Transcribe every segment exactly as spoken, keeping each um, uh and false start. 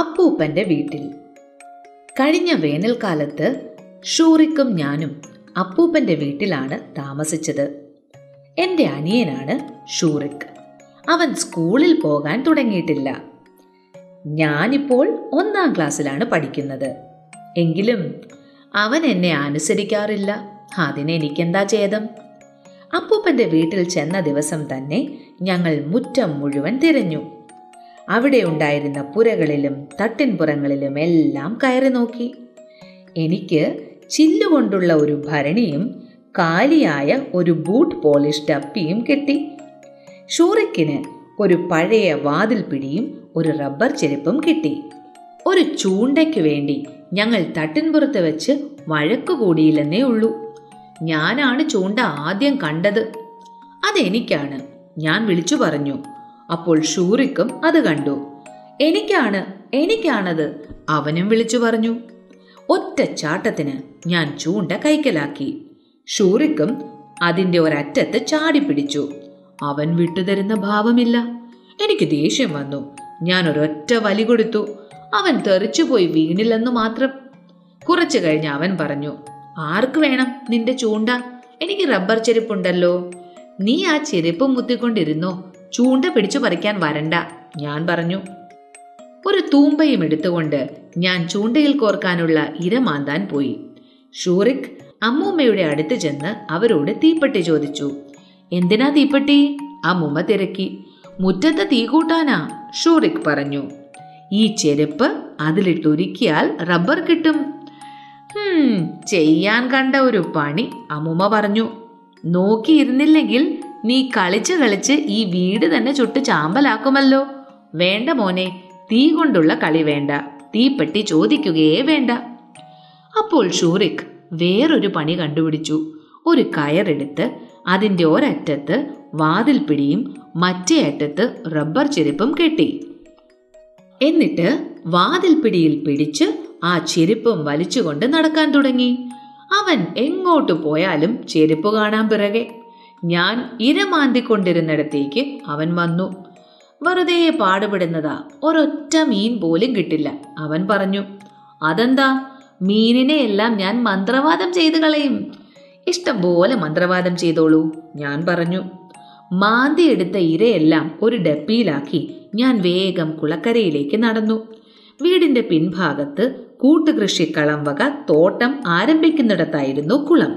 അപ്പൂപ്പന്റെ വീട്ടിൽ. കഴിഞ്ഞ വേനൽക്കാലത്ത് ഷൂറിക്കും ഞാനും അപ്പൂപ്പന്റെ വീട്ടിലാണ് താമസിച്ചത്. എൻ്റെ അനിയനാണ് ഷൂറിക്. അവൻ സ്കൂളിൽ പോകാൻ തുടങ്ങിയിട്ടില്ല. ഞാനിപ്പോൾ ഒന്നാം ക്ലാസ്സിലാണ് പഠിക്കുന്നത്. എങ്കിലും അവൻ എന്നെ അനുസരിക്കാറില്ല. അതിനെനിക്കെന്താ ഛേദം? അപ്പൂപ്പന്റെ വീട്ടിൽ ചെന്ന ദിവസം തന്നെ ഞങ്ങൾ മുറ്റം മുഴുവൻ തിരഞ്ഞു. അവിടെ ഉണ്ടായിരുന്ന പുരകളിലും തട്ടിൻപുറങ്ങളിലും എല്ലാം കയറി നോക്കി. എനിക്ക് ചില്ലുകൊണ്ടുള്ള ഒരു ഭരണിയും കാലിയായ ഒരു ബൂട്ട് പോളിഷ് ഡപ്പിയും കിട്ടി. ഷൂറിക്കിന് ഒരു പഴയ വാതിൽ പിടിയും ഒരു റബ്ബർ ചെരുപ്പും കിട്ടി. ഒരു ചൂണ്ടയ്ക്ക് വേണ്ടി ഞങ്ങൾ തട്ടിൻപുറത്ത് വെച്ച് വഴക്കു കൂടിയില്ലെന്നേ ഉള്ളൂ. ഞാനാണ് ചൂണ്ട ആദ്യം കണ്ടത്. അതെനിക്കാണ്, ഞാൻ വിളിച്ചു പറഞ്ഞു. അപ്പോൾ ഷൂറിക്കും അത് കണ്ടു. എനിക്കാണ് എനിക്കാണത് അവനും വിളിച്ചു പറഞ്ഞു. ഒറ്റ ചാട്ടത്തിന് ഞാൻ ചൂണ്ട കൈക്കലാക്കി. ഷൂറിക്കും അതിൻ്റെ ഒരറ്റത്ത് ചാടിപ്പിടിച്ചു. അവൻ വിട്ടുതരുന്ന ഭാവമില്ല. എനിക്ക് ദേഷ്യം വന്നു. ഞാൻ ഒരൊറ്റ വലി കൊടുത്തു. അവൻ തെറിച്ചുപോയി വീണില്ലെന്ന് മാത്രം. കുറച്ചു കഴിഞ്ഞ് അവൻ പറഞ്ഞു, ആർക്ക് വേണം നിന്റെ ചൂണ്ട? എനിക്ക് റബ്ബർ ചെരുപ്പുണ്ടല്ലോ. നീ ആ ചെരുപ്പ് മുത്തിക്കൊണ്ടിരുന്നോ, ചൂണ്ട പിടിച്ചു പറിക്കാൻ വരണ്ട, ഞാൻ പറഞ്ഞു. ഒരു തൂമ്പയും എടുത്തുകൊണ്ട് ഞാൻ ചൂണ്ടയിൽ കോർക്കാനുള്ള ഇര മാന്താൻ പോയി. ഷൂറിക് അമ്മൂമ്മയുടെ അടുത്ത് ചെന്ന് അവരോട് തീപ്പെട്ടി ചോദിച്ചു. എന്തിനാ തീപ്പെട്ടി? അമ്മൂമ്മ തിരക്കി. മുറ്റത്ത് തീ കൂട്ടാനാ, ഷൂറിക് പറഞ്ഞു. ഈ ചെരുപ്പ് അതിലിട്ടൊരുക്കിയാൽ റബ്ബർ കിട്ടും. ഹും ചെയ്യാൻ കണ്ട ഒരു പണി, അമ്മൂമ്മ പറഞ്ഞു. നോക്കിയിരുന്നില്ലെങ്കിൽ നീ കളിച്ച് കളിച്ച് ഈ വീട് തന്നെ ചുട്ട് ചാമ്പലാക്കുമല്ലോ. വേണ്ട മോനെ, തീ കൊണ്ടുള്ള കളി വേണ്ട, തീപ്പെട്ടി ചോദിക്കുകയേ വേണ്ട. അപ്പോൾ ഷൂറിക് വേറൊരു പണി കണ്ടുപിടിച്ചു. ഒരു കയറെടുത്ത് അതിൻ്റെ ഒരറ്റത്ത് വാതിൽ പിടിയും മറ്റേ അറ്റത്ത് റബ്ബർ ചെരുപ്പും കെട്ടി. എന്നിട്ട് വാതിൽ പിടിയിൽ പിടിച്ച് ആ ചെരുപ്പും വലിച്ചുകൊണ്ട് നടക്കാൻ തുടങ്ങി. അവൻ എങ്ങോട്ട് പോയാലും ചെരുപ്പ് കാണാൻ പിറകെ. ഞാൻ ഇരമാന്തിക്കൊണ്ടിരുന്നിടത്തേക്ക് അവൻ വന്നു. വെറുതെ പാടുപെടുന്നതാ, ഒരൊറ്റ മീൻ പോലും കിട്ടില്ല, അവൻ പറഞ്ഞു. അതെന്താ? മീനിനെ എല്ലാം ഞാൻ മന്ത്രവാദം ചെയ്തു കളയും. ഇഷ്ടം പോലെ മന്ത്രവാദം ചെയ്തോളൂ, ഞാൻ പറഞ്ഞു. മാന്തി എടുത്ത ഇരയെല്ലാം ഒരു ഡപ്പിയിലാക്കി ഞാൻ വേഗം കുളക്കരയിലേക്ക് നടന്നു. വീടിന്റെ പിൻഭാഗത്ത് കൂട്ടുകൃഷിക്കളം വക തോട്ടം ആരംഭിക്കുന്നിടത്തായിരുന്നു കുളം.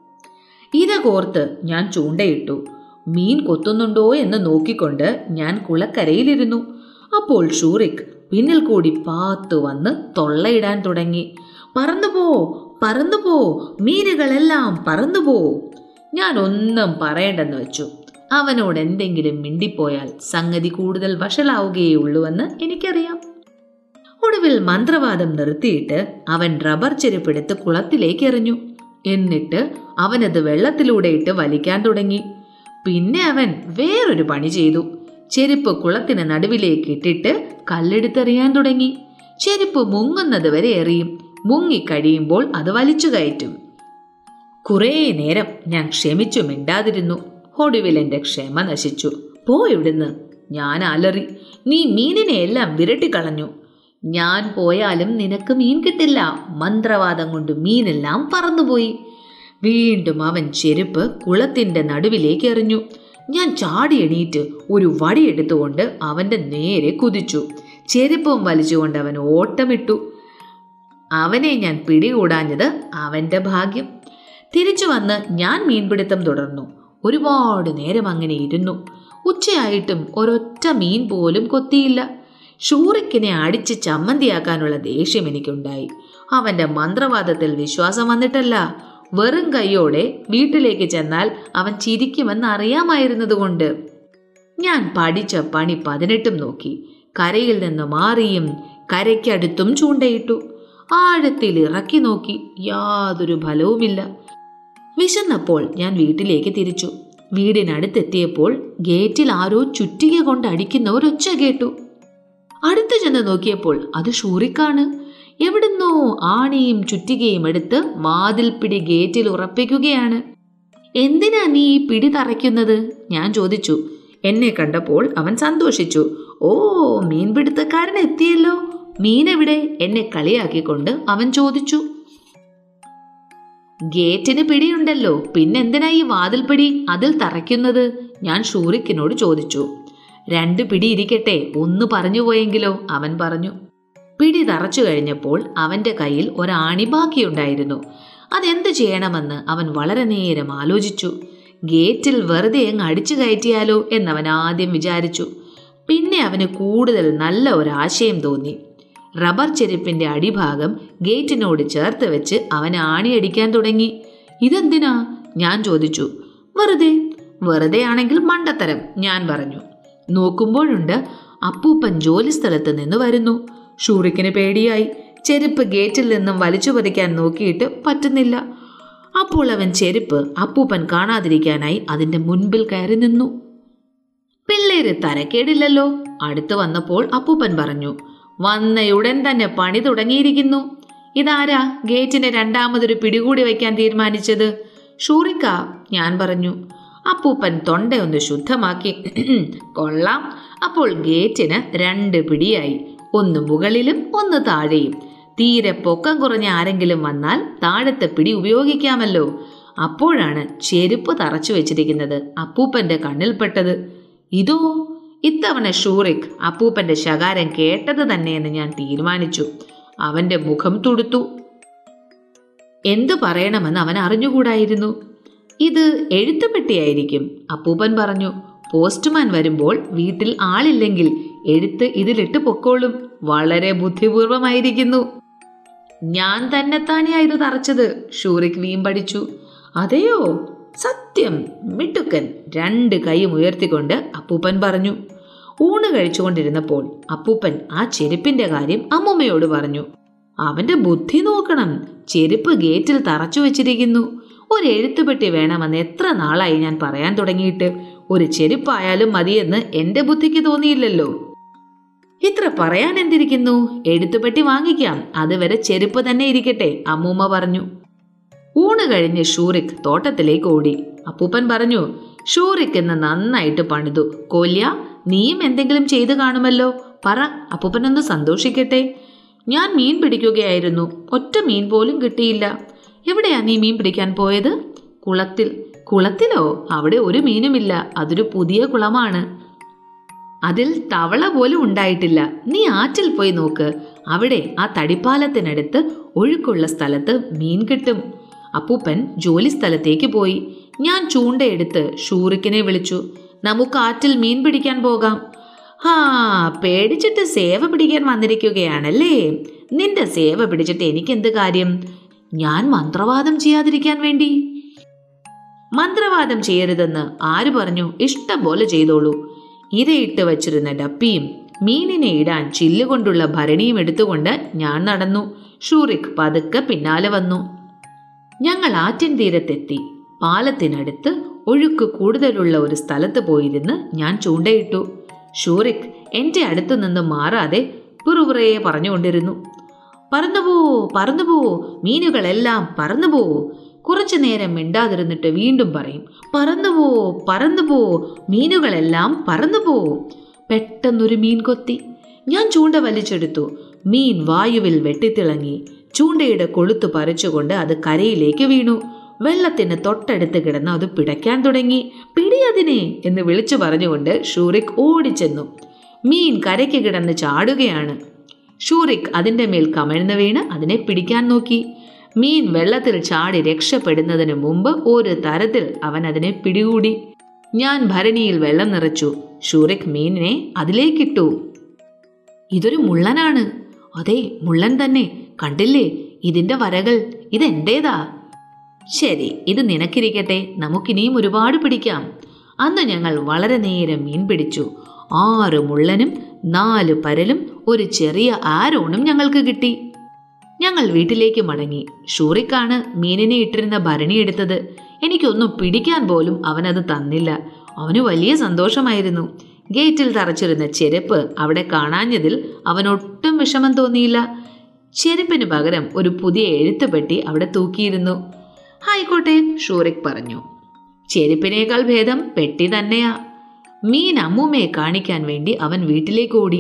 ഇര കോർത്ത് ഞാൻ ചൂണ്ടയിട്ടു. മീൻ കൊത്തുന്നുണ്ടോ എന്ന് നോക്കിക്കൊണ്ട് ഞാൻ കുളക്കരയിലിരുന്നു. അപ്പോൾ ഷൂറിക് പിന്നിൽ കൂടി പാത്തു വന്ന് തൊള്ളയിടാൻ തുടങ്ങി. പറന്നുപോ പറന്നുപോ, മീനുകളെല്ലാം പറന്നുപോ. ഞാൻ ഒന്നും പറയണ്ടെന്ന് വെച്ചു. അവനോട് എന്തെങ്കിലും മിണ്ടിപ്പോയാൽ സംഗതി കൂടുതൽ വഷളാവുകയുള്ളൂവെന്ന് എനിക്കറിയാം. ഒടുവിൽ മന്ത്രവാദം നിർത്തിയിട്ട് അവൻ റബ്ബർ ചെരുപ്പെടുത്ത് കുളത്തിലേക്ക് എറിഞ്ഞു. എന്നിട്ട് അവനത് വെള്ളത്തിലൂടെ ഇട്ട് വലിക്കാൻ തുടങ്ങി. പിന്നെ അവൻ വേറൊരു പണി ചെയ്തു. ചെരുപ്പ് കുളത്തിന് നടുവിലേക്ക് ഇട്ടിട്ട് കല്ലെടുത്തെറിയാൻ തുടങ്ങി. ചെരുപ്പ് മുങ്ങുന്നത് വരെ എറിയും. മുങ്ങിക്കഴിയുമ്പോൾ അത് വലിച്ചു കയറ്റും. കുറേ നേരം ഞാൻ ക്ഷമിച്ചു മിണ്ടാതിരുന്നു. ഒടുവിൽ എൻ്റെ ക്ഷമ നശിച്ചു. പോയിവിടുന്ന്, ഞാൻ അലറി. നീ മീനിനെ എല്ലാം വിരട്ടിക്കളഞ്ഞു. ഞാൻ പോയാലും നിനക്ക് മീൻ കിട്ടില്ല. മന്ത്രവാദം കൊണ്ട് മീനെല്ലാം പറന്നുപോയി. വീണ്ടും അവൻ ചെരുപ്പ് കുളത്തിന്റെ നടുവിലേക്ക് എറിഞ്ഞു. ഞാൻ ചാടി എണീറ്റ് ഒരു വടിയെടുത്തുകൊണ്ട് അവന്റെ നേരെ കുതിച്ചു. ചെരുപ്പും വലിച്ചുകൊണ്ട് അവൻ ഓട്ടമിട്ടു. അവനെ ഞാൻ പിടികൂടാഞ്ഞത് അവന്റെ ഭാഗ്യം. തിരിച്ചു വന്ന് ഞാൻ മീൻപിടുത്തം തുടർന്നു. ഒരുപാട് നേരം അങ്ങനെ ഇരുന്നു. ഉച്ചയായിട്ടും ഒരൊറ്റ മീൻ പോലും കൊത്തിയില്ല. ഷൂറിക്കിനെ അടിച്ച് ചമ്മന്തിയാക്കാനുള്ള ദേഷ്യം എനിക്കുണ്ടായി. അവന്റെ മന്ത്രവാദത്തിൽ വിശ്വാസം വന്നിട്ടല്ല, വെറും കൈയോടെ വീട്ടിലേക്ക് ചെന്നാൽ അവൻ ചിരിക്കുമെന്ന് അറിയാമായിരുന്നതുകൊണ്ട്. ഞാൻ പഠിച്ച പണി പതിനെട്ടും നോക്കി. കരയിൽ നിന്ന് മാറിയും കരയ്ക്കടുത്തും ചൂണ്ടയിട്ടു. ആഴത്തിൽ ഇറക്കി നോക്കി, യാതൊരു ഫലവുമില്ല. വിശന്നപ്പോൾ ഞാൻ വീട്ടിലേക്ക് തിരിച്ചു. വീടിനടുത്തെത്തിയപ്പോൾ ഗേറ്റിൽ ആരോ ചുറ്റിക കൊണ്ട് അടിക്കുന്ന ഒരൊച്ച കേട്ടു. അടുത്ത് ചെന്ന് നോക്കിയപ്പോൾ അത് ഷൂറിക്കാണ്. എവിടുന്നോ ആണിയും ചുറ്റികയും എടുത്ത് വാതിൽ പിടി ഗേറ്റിൽ ഉറപ്പിക്കുകയാണ്. എന്തിനാ നീ ഈ പിടി തറയ്ക്കുന്നത്? ഞാൻ ചോദിച്ചു. എന്നെ കണ്ടപ്പോൾ അവൻ സന്തോഷിച്ചു. ഓ, മീൻപിടുത്തക്കാരൻ എത്തിയല്ലോ, മീനെവിടെ എന്നെ കളിയാക്കിക്കൊണ്ട് അവൻ ചോദിച്ചു. ഗേറ്റിന് പിടിയുണ്ടല്ലോ, പിന്നെന്തിനാ ഈ വാതിൽപ്പിടി അതിൽ തറയ്ക്കുന്നത്? ഞാൻ ഷൂറിക്കിനോട് ചോദിച്ചു. രണ്ട് പിടി ഇരിക്കട്ടെ, ഒന്ന് പറഞ്ഞു പോയെങ്കിലോ, അവൻ പറഞ്ഞു. പിടി തറച്ചു കഴിഞ്ഞപ്പോൾ അവന്റെ കയ്യിൽ ഒരാണി ബാക്കിയുണ്ടായിരുന്നു. അതെന്ത് ചെയ്യണമെന്ന് അവൻ വളരെ നേരം ആലോചിച്ചു. ഗേറ്റിൽ വെറുതെ അങ്ങ് അടിച്ചു കയറ്റിയാലോ എന്നവൻ ആദ്യം വിചാരിച്ചു. പിന്നെ അവന് കൂടുതൽ നല്ല ഒരാശയം തോന്നി. റബ്ബർ ചെരുപ്പിന്റെ അടിഭാഗം ഗേറ്റിനോട് ചേർത്ത് വെച്ച് അവൻ ആണിയടിക്കാൻ തുടങ്ങി. ഇതെന്തിനാ? ഞാൻ ചോദിച്ചു. വെറുതെ. വെറുതെ ആണെങ്കിൽ മണ്ടത്തരം, ഞാൻ പറഞ്ഞു. നോക്കുമ്പോഴുണ്ട് അപ്പൂപ്പൻ ജോലി സ്ഥലത്ത് നിന്ന് വരുന്നു. ഷൂറിക്കിന് പേടിയായി. ചെരുപ്പ് ഗേറ്റിൽ നിന്നും വലിച്ചു പറിക്കാൻ നോക്കിയിട്ട് പറ്റുന്നില്ല. അപ്പോൾ അവൻ ചെരുപ്പ് അപ്പൂപ്പൻ കാണാതിരിക്കാനായി അതിന്റെ മുൻപിൽ കയറി നിന്നു. പിള്ളേര് തരക്കേടില്ലല്ലോ. അടുത്ത് വന്നപ്പോൾ അപ്പൂപ്പൻ പറഞ്ഞു, വന്നയുടൻ തന്നെ പണി തുടങ്ങിയിരിക്കുന്നു. ഇതാരാ ഗേറ്റിന് രണ്ടാമതൊരു പിടികൂടി വയ്ക്കാൻ തീരുമാനിച്ചത്? ഷൂറിക്ക, ഞാൻ പറഞ്ഞു. അപ്പൂപ്പൻ തൊണ്ടയൊന്ന് ശുദ്ധമാക്കി. കൊള്ളാം. അപ്പോൾ ഗേറ്റിന് രണ്ട് പിടിയായി, ഒന്ന് മുകളിലും ഒന്ന് താഴെയും. തീരെ പൊക്കം കുറഞ്ഞ ആരെങ്കിലും വന്നാൽ താഴത്തെ പിടി ഉപയോഗിക്കാമല്ലോ. അപ്പോഴാണ് ചെരുപ്പ് തറച്ചു വെച്ചിരിക്കുന്നത് അപ്പൂപ്പന്റെ കണ്ണിൽപ്പെട്ടത്. ഇതോ, ഇത്തവണ ഷൂറിക് അപ്പൂപ്പന്റെ ശകാരം കേട്ടത് തന്നെയെന്ന് ഞാൻ തീരുമാനിച്ചു. അവന്റെ മുഖം തുടുത്തു. എന്തു പറയണമെന്ന് അവൻ അറിഞ്ഞുകൂടായിരുന്നു. ഇത് എഴുത്തുപെട്ടിയായിരിക്കും, അപ്പൂപ്പൻ പറഞ്ഞു. പോസ്റ്റ്മാൻ വരുമ്പോൾ വീട്ടിൽ ആളില്ലെങ്കിൽ എഴുത്ത് ഇതിലിട്ട് പൊക്കോളും. വളരെ ബുദ്ധിപൂർവമായിരിക്കുന്നു. ഞാൻ തന്നെത്താനെയാ ഇത് തറച്ചത്, ഷൂറിക് വീമ്പടിച്ചു. അതെയോ? സത്യം, മിടുക്കൻ, രണ്ട് കൈയും ഉയർത്തിക്കൊണ്ട് അപ്പൂപ്പൻ പറഞ്ഞു. ഊണ് കഴിച്ചുകൊണ്ടിരുന്നപ്പോൾ അപ്പൂപ്പൻ ആ ചെരുപ്പിന്റെ കാര്യം അമ്മൂമ്മയോട് പറഞ്ഞു. അവന്റെ ബുദ്ധി നോക്കണം, ചെരുപ്പ് ഗേറ്റിൽ തറച്ചു വെച്ചിരിക്കുന്നു. ഒരു എഴുത്തുപെട്ടി വേണമെന്ന് എത്ര നാളായി ഞാൻ പറയാൻ തുടങ്ങിയിട്ട്. ഒരു ചെരുപ്പായാലും മതിയെന്ന് എന്റെ ബുദ്ധിക്ക് തോന്നിയില്ലല്ലോ. ഇത്ര പറയാൻ എന്തിരിക്കുന്നു, എഴുത്തുപെട്ടി വാങ്ങിക്കാം, അതുവരെ ചെരുപ്പ് തന്നെ ഇരിക്കട്ടെ, അമ്മൂമ്മ പറഞ്ഞു. ഊണ് കഴിഞ്ഞ് ഷൂറിക് തോട്ടത്തിലേക്ക് ഓടി. അപ്പൂപ്പൻ പറഞ്ഞു, ഷൂറിക് എന്ന് നന്നായിട്ട് പണിതു. കോല്യ, നീയും എന്തെങ്കിലും ചെയ്തു കാണുമല്ലോ, പറ, അപ്പൂപ്പനൊന്ന് സന്തോഷിക്കട്ടെ. ഞാൻ മീൻ പിടിക്കുകയായിരുന്നു, ഒറ്റ മീൻ പോലും കിട്ടിയില്ല. എവിടെയാ നീ മീൻ പിടിക്കാൻ പോയത്? കുളത്തിൽ. കുളത്തിലോ? അവിടെ ഒരു മീനുമില്ല, അതൊരു പുതിയ കുളമാണ്. അതിൽ തവള പോലും ഉണ്ടായിട്ടില്ല. നീ ആറ്റിൽ പോയി നോക്ക്, അവിടെ ആ തടിപ്പാലത്തിനടുത്ത് ഒഴുക്കുള്ള സ്ഥലത്ത് മീൻ കിട്ടും. അപ്പൂപ്പൻ ജോലി സ്ഥലത്തേക്ക് പോയി. ഞാൻ ചൂണ്ടയെടുത്ത് ഷൂറിക്കിനെ വിളിച്ചു. നമുക്ക് ആറ്റിൽ മീൻ പിടിക്കാൻ പോകാം. ഹാ, പേടിച്ചിട്ട് സേവ പിടിക്കാൻ വന്നിരിക്കുകയാണല്ലേ? നിന്റെ സേവ പിടിച്ചിട്ട് എനിക്കെന്ത് കാര്യം? ഞാൻ മന്ത്രവാദം ചെയ്യാതിരിക്കാൻ വേണ്ടി. മന്ത്രവാദം ചെയ്യരുതെന്ന് ആര് പറഞ്ഞു? ഇഷ്ടം പോലെ ചെയ്തോളൂ. ഇരയിട്ട് വച്ചിരുന്ന ഡപ്പിയും മീനിനെ ഇടാൻ ചില്ലുകൊണ്ടുള്ള ഭരണിയും എടുത്തുകൊണ്ട് ഞാൻ നടന്നു. ഷൂറിക് പതുക്കെ പിന്നാലെ വന്നു. ഞങ്ങൾ ആറ്റിൻ തീരത്തെത്തി. പാലത്തിനടുത്ത് ഒഴുക്ക് കൂടുതലുള്ള ഒരു സ്ഥലത്ത് പോയിരുന്ന് ഞാൻ ചൂണ്ടയിട്ടു. ഷൂറിക് എന്റെ അടുത്ത് നിന്ന് മാറാതെ പുറപുറേ പറഞ്ഞുകൊണ്ടിരുന്നു. പറന്നുപോ, പറന്നുപോ, മീനുകളെല്ലാം പറന്നുപോ. കുറച്ചു നേരം മിണ്ടാതിരുന്നിട്ട് വീണ്ടും പറയും, പറന്നുപോ, പറന്നുപോ, മീനുകളെല്ലാം പറന്നുപോ. പെട്ടെന്നൊരു മീൻ കൊത്തി. ഞാൻ ചൂണ്ട വലിച്ചെടുത്തു. മീൻ വായുവിൽ വെട്ടിത്തിളങ്ങി. ചൂണ്ടയുടെ കൊളുത്ത് പറിച്ചുകൊണ്ട് അത് കരയിലേക്ക് വീണു. വെള്ളത്തിന് തൊട്ടടുത്ത് കിടന്ന് അത് പിടയ്ക്കാൻ തുടങ്ങി. പിടിയതിനെ എന്ന് വിളിച്ചു പറഞ്ഞുകൊണ്ട് ഷൂറിക് ഓടിച്ചെന്നു. മീൻ കരയ്ക്ക് കിടന്ന് ചാടുകയാണ്. ഷൂറിക് അതിൻ്റെ മേൽ കമഴ്ന്നു വീണ് അതിനെ പിടിക്കാൻ നോക്കി. മീൻ വെള്ളത്തിൽ ചാടി രക്ഷപ്പെടുന്നതിന് മുമ്പ് ഒരു തരത്തിൽ അവൻ അതിനെ പിടികൂടി. ഞാൻ ഭരണിയിൽ വെള്ളം നിറച്ചു. ഷൂറിക് മീനിനെ അതിലേക്കിട്ടു. ഇതൊരു മുള്ളനാണ്. അതെ, മുള്ളൻ തന്നെ. കണ്ടില്ലേ ഇതിന്റെ വരകൾ? ഇതെന്റേതാ. ശരി, ഇത് നിനക്കിരിക്കട്ടെ, നമുക്കിനിയും ഒരുപാട് പിടിക്കാം. അന്ന് ഞങ്ങൾ വളരെ നേരം മീൻ പിടിച്ചു. ആറ് മുള്ളനും നാല് പരലും ഒരു ചെറിയ ആരോണും ഞങ്ങൾക്ക് കിട്ടി. ഞങ്ങൾ വീട്ടിലേക്ക് മടങ്ങി. ഷൂറിക്കാണ് മീനിനെ ഇട്ടിരുന്ന ഭരണി എടുത്തത്. എനിക്കൊന്നും പിടിക്കാൻ പോലും അവനത് തന്നില്ല. അവന് വലിയ സന്തോഷമായിരുന്നു. ഗേറ്റിൽ തറച്ചിരുന്ന ചെരുപ്പ് അവിടെ കാണാഞ്ഞതിൽ അവനൊട്ടും വിഷമം തോന്നിയില്ല. ചെരുപ്പിന് പകരം ഒരു പുതിയ എഴുത്തുപെട്ടി അവിടെ തൂക്കിയിരുന്നു. ആയിക്കോട്ടെ, ഷൂറിക് പറഞ്ഞു. ചെരുപ്പിനേക്കാൾ ഭേദം പെട്ടി തന്നെയാ. മീൻ അമ്മൂമ്മയെ കാണിക്കാൻ വേണ്ടി അവൻ വീട്ടിലേക്ക് ഓടി.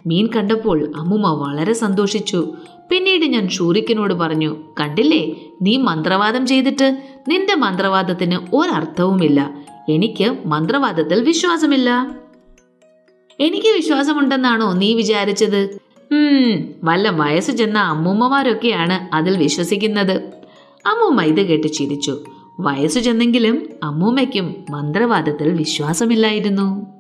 മീൻ കണ്ടപ്പോൾ അമ്മൂമ്മ വളരെ സന്തോഷിച്ചു. പിന്നീട് ഞാൻ ഷൂറിക്കിനോട് പറഞ്ഞു, കണ്ടില്ലേ, നീ മന്ത്രവാദം ചെയ്തിട്ട് നിന്റെ മന്ത്രവാദത്തിന് ഒരർത്ഥവുമില്ല. എനിക്ക് മന്ത്രവാദത്തിൽ വിശ്വാസമില്ല. എനിക്ക് വിശ്വാസമുണ്ടെന്നാണോ നീ വിചാരിച്ചത്? ഉം വല്ല വയസ്സു ചെന്ന അമ്മൂമ്മമാരൊക്കെയാണ് അതിൽ വിശ്വസിക്കുന്നത്. അമ്മൂമ്മ ഇത് കേട്ട് ചിരിച്ചു. വയസ്സു ചെന്നെങ്കിലും അമ്മൂമ്മയ്ക്കും മന്ത്രവാദത്തിൽ വിശ്വാസമില്ലായിരുന്നു.